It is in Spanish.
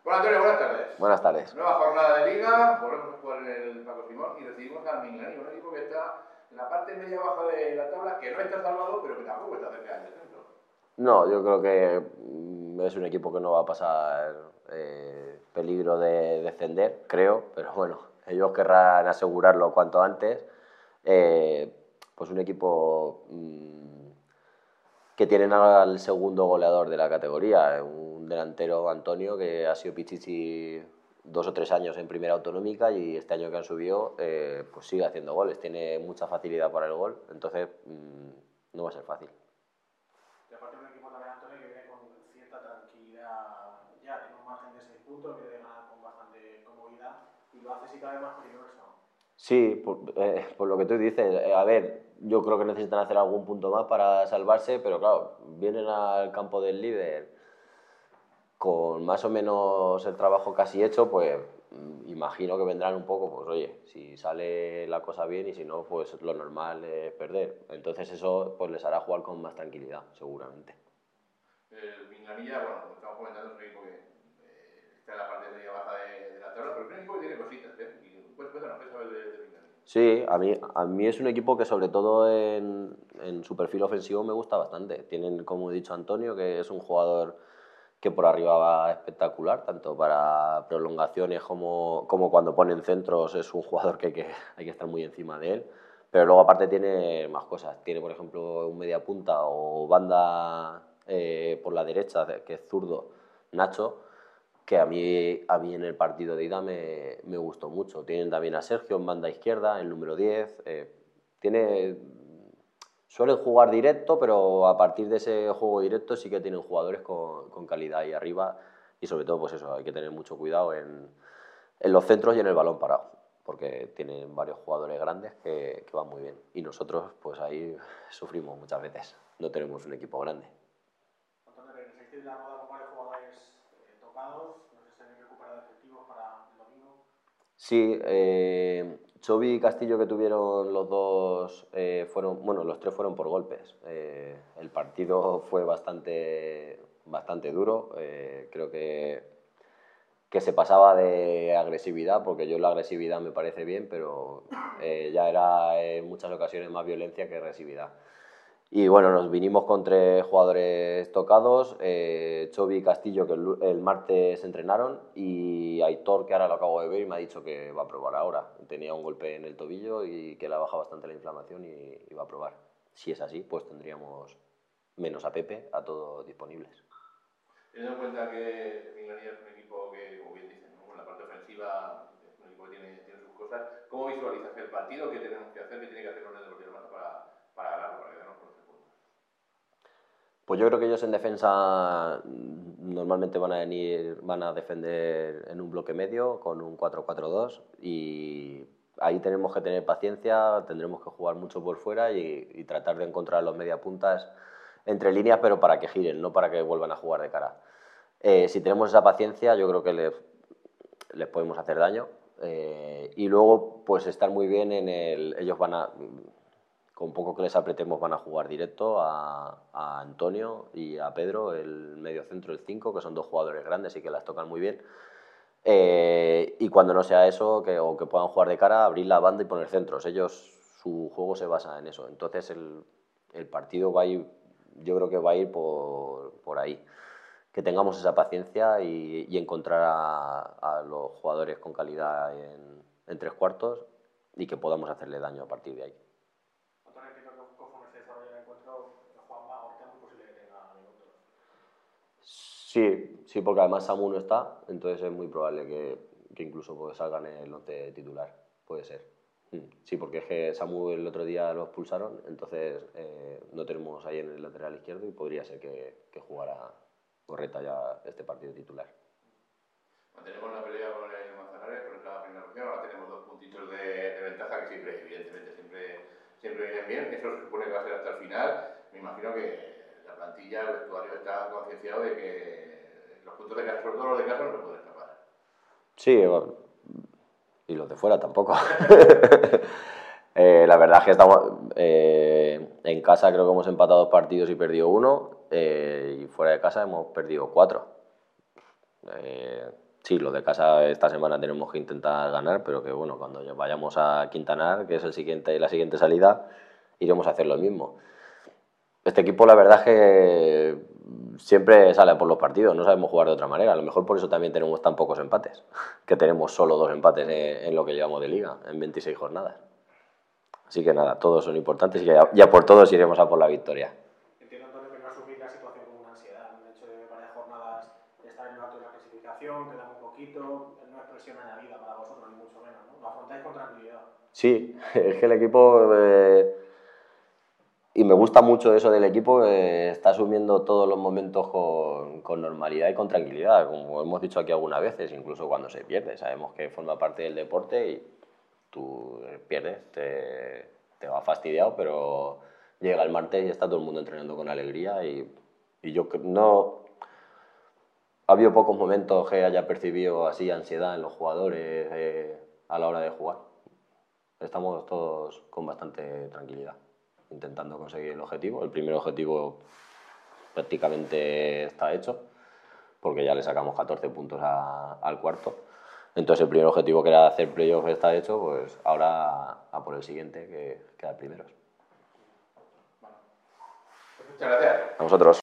Hola Antonio, buenas tardes. Buenas tardes. Nueva jornada de liga, volvemos a jugar en el Paco Simón y recibimos al Minganí, un equipo que está en la parte media baja de la tabla, que no está salvado, pero que tampoco está cerca del descenso. No, yo creo que es un equipo que no va a pasar peligro de descender, creo, pero bueno, ellos querrán asegurarlo cuanto antes. Pues un equipo que tienen al segundo goleador de la categoría, un delantero, Antonio, que ha sido pichichi 2 o 3 años en primera autonómica y este año que han subido pues sigue haciendo goles, tiene mucha facilidad para el gol, entonces no va a ser fácil. Y aparte un equipo también, Antonio, que viene con cierta tranquilidad, ya tiene un margen de 6 puntos, que debe ganar con bastante comodidad y lo hace si cabe más peligroso. Sí, por lo que tú dices, a ver, yo creo que necesitan hacer algún punto más para salvarse, pero claro, vienen al campo del líder con más o menos el trabajo casi hecho, pues imagino que vendrán un poco, pues oye, si sale la cosa bien y si no, pues lo normal es perder. Entonces eso pues les hará jugar con más tranquilidad, seguramente. El Minganilla, bueno, como estamos comentando, es un equipo que está en la parte media baja de la tabla, pero es un equipo que tiene cositas, ¿eh? Y, pues, cuéntanos, ¿qué sabes de Minganilla? Sí, a mí es un equipo que sobre todo en su perfil ofensivo me gusta bastante. Tienen, como he dicho, Antonio, que es un jugador que por arriba va espectacular, tanto para prolongaciones como cuando ponen centros, es un jugador que hay que estar muy encima de él. Pero luego aparte tiene más cosas. Tiene, por ejemplo, un media punta o banda por la derecha, que es zurdo, Nacho, que a mí en el partido de ida me gustó mucho. Tienen también a Sergio en banda izquierda, el número 10. Suelen jugar directo, pero a partir de ese juego directo sí que tienen jugadores con calidad ahí arriba y sobre todo pues eso, hay que tener mucho cuidado en los centros y en el balón parado, porque tienen varios jugadores grandes que van muy bien y nosotros pues ahí sufrimos muchas veces, no tenemos un equipo grande. Antonio, regresaste de la roda con varios jugadores tocados, no sé si habéis recuperado efectivos para el domingo. Sí, Xovi y Castillo que tuvieron los dos, bueno, los tres fueron por golpes. El partido fue bastante duro, creo que se pasaba de agresividad, porque yo la agresividad me parece bien, pero ya era en muchas ocasiones más violencia que agresividad. Y bueno, nos vinimos con 3 jugadores tocados, Xovi y Castillo, que el martes entrenaron, y Aitor, que ahora lo acabo de ver y me ha dicho que va a probar ahora. Tenía un golpe en el tobillo y que le ha bajado bastante la inflamación y va a probar. Si es así, pues tendríamos menos a Pepe, a todos disponibles. Teniendo en cuenta que Minganilla es un equipo que, como bien dicen, ¿no? En la parte ofensiva es un equipo que tiene sus cosas. ¿Cómo visualizas el partido? ¿Qué tenemos que hacer? ¿Qué tiene que hacer Unión Deportiva Masa para ganarlo, para quedarnos con 11 puntos? Pues yo creo que ellos en defensa normalmente van a defender en un bloque medio con un 4-4-2 y ahí tenemos que tener paciencia, tendremos que jugar mucho por fuera y tratar de encontrar los mediapuntas entre líneas, pero para que giren, no para que vuelvan a jugar de cara. Si tenemos esa paciencia, yo creo que les podemos hacer daño. Y luego, pues estar muy bien ellos con poco que les apretemos van a jugar directo a Antonio y a Pedro, el medio centro, el 5, que son 2 jugadores grandes y que las tocan muy bien. Y cuando no sea eso, o que puedan jugar de cara, abrir la banda y poner centros. Su juego se basa en eso. Entonces el partido va a ir, yo creo que va a ir por ahí. Que tengamos esa paciencia y encontrar a los jugadores con calidad en 3 cuartos y que podamos hacerle daño a partir de ahí. Antonio, entiendo que conforme se desarrolla el encuentro, Juanma Ortega es muy posible que tenga minutos. Sí, porque además Samu no está, entonces es muy probable que incluso pues, salgan en el 11 titular, puede ser. Sí, porque es que Samu el otro día lo expulsaron, entonces no tenemos ahí en el lateral izquierdo y podría ser que jugara Correta ya este partido titular. Mantenemos la pelea con el Manzanares, pero es la primera opción. Ahora tenemos 2 puntitos de ventaja que siempre, evidentemente, siempre vienen bien. Eso se supone que va a ser hasta el final. Me imagino que la plantilla, el vestuario está concienciado de que los puntos de casa, sobre todo los de casa, no se pueden escapar. Sí, bueno, y los de fuera tampoco. La verdad es que estamos en casa, creo que hemos empatado 2 partidos y perdido 1, y fuera de casa hemos perdido 4. Sí, lo de casa esta semana tenemos que intentar ganar, pero que bueno, cuando ya vayamos a Quintanar, que es la siguiente salida, iremos a hacer lo mismo. Este equipo la verdad es que siempre sale por los partidos, no sabemos jugar de otra manera. A lo mejor por eso también tenemos tan pocos empates, que tenemos solo 2 empates en lo que llevamos de liga, en 26 jornadas. Así que nada, todos son importantes y ya por todos iremos a por la victoria. Entiendo, Antonio, que no asumir la situación como una ansiedad. El hecho de varias jornadas estar en lo alto de la clasificación, queda muy poquito, no es presión añadida para vosotros, ni mucho menos, ¿no? Lo afrontáis con tranquilidad. Sí, es que el equipo, y me gusta mucho eso del equipo, está asumiendo todos los momentos con normalidad y con tranquilidad, como hemos dicho aquí algunas veces, incluso cuando se pierde. Sabemos que forma parte del deporte y tú pierdes, te va fastidiado, pero llega el martes y está todo el mundo entrenando con alegría y yo no... Ha habido pocos momentos que haya percibido así ansiedad en los jugadores a la hora de jugar. Estamos todos con bastante tranquilidad, intentando conseguir el objetivo. El primer objetivo prácticamente está hecho, porque ya le sacamos 14 puntos al cuarto. Entonces el primer objetivo, que era hacer playoff, está hecho, pues ahora a por el siguiente, que queda primeros. Muchas gracias. A vosotros.